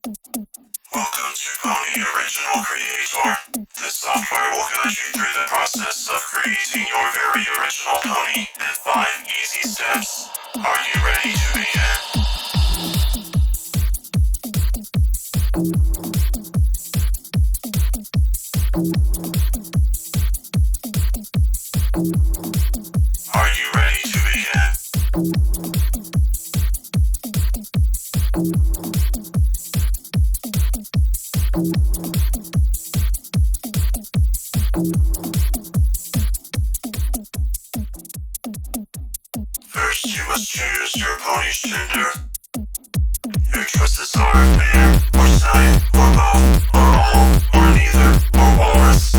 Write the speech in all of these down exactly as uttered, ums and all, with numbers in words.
Welcome to Pony Original Creator. This software will guide you through the process of creating your very original pony in five easy steps. Are you ready to begin? Are you ready to begin? First, you must choose your pony's gender. Your choices are bear, or side, or both, or all, or neither, or walrus.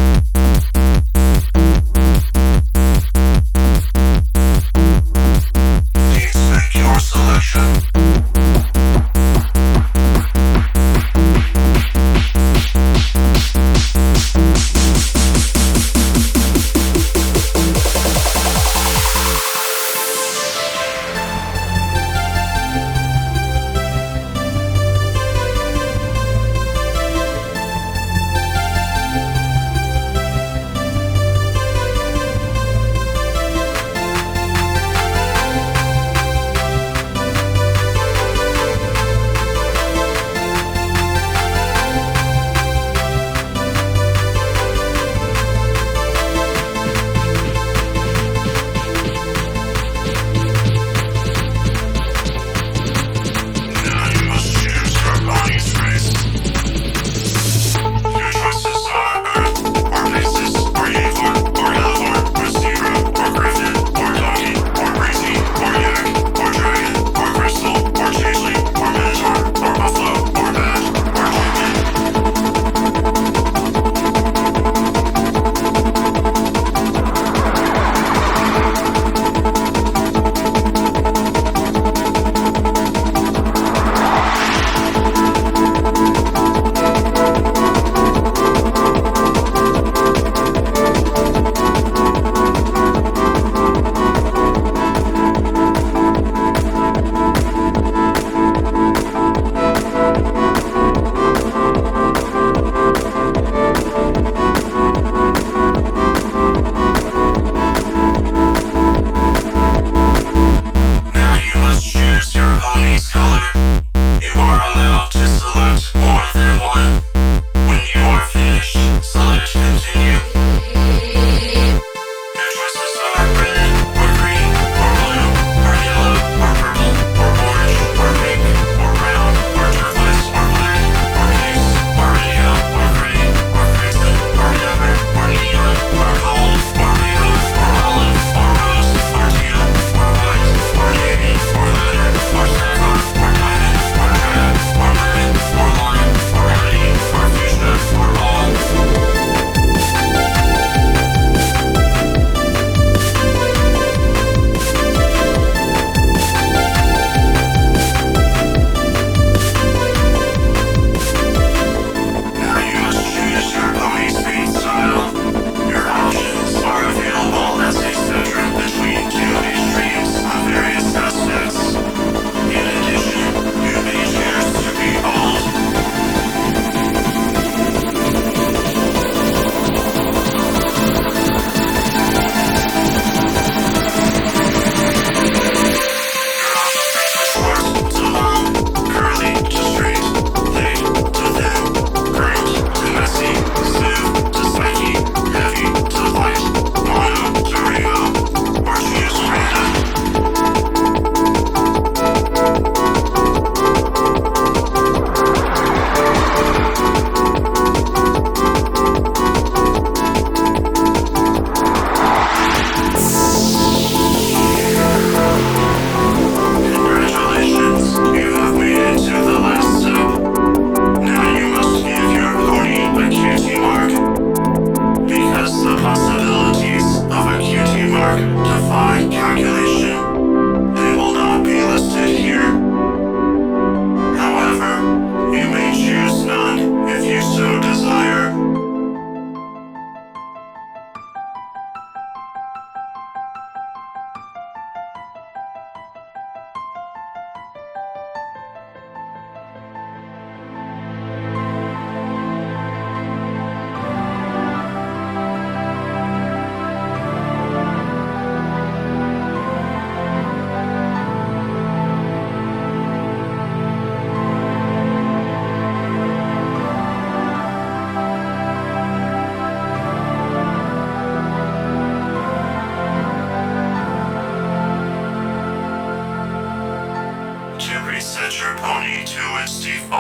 Please make your selection.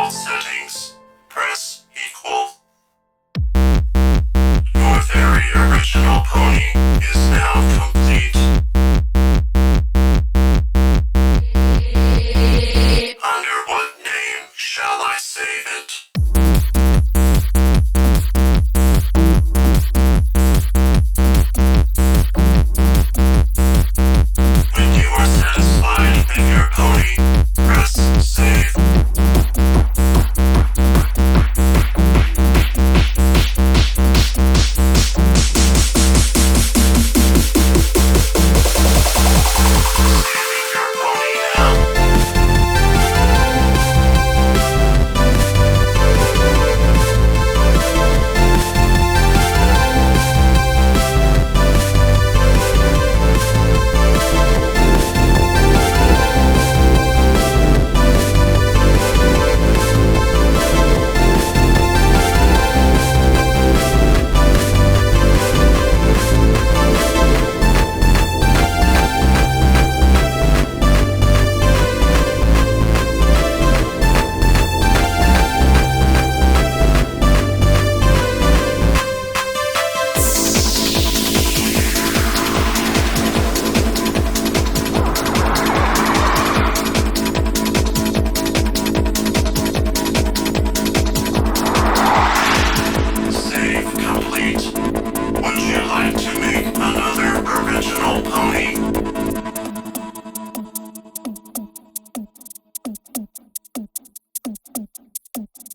default settings. Press equal. Your very original pony is now complete. Under what name shall I save it?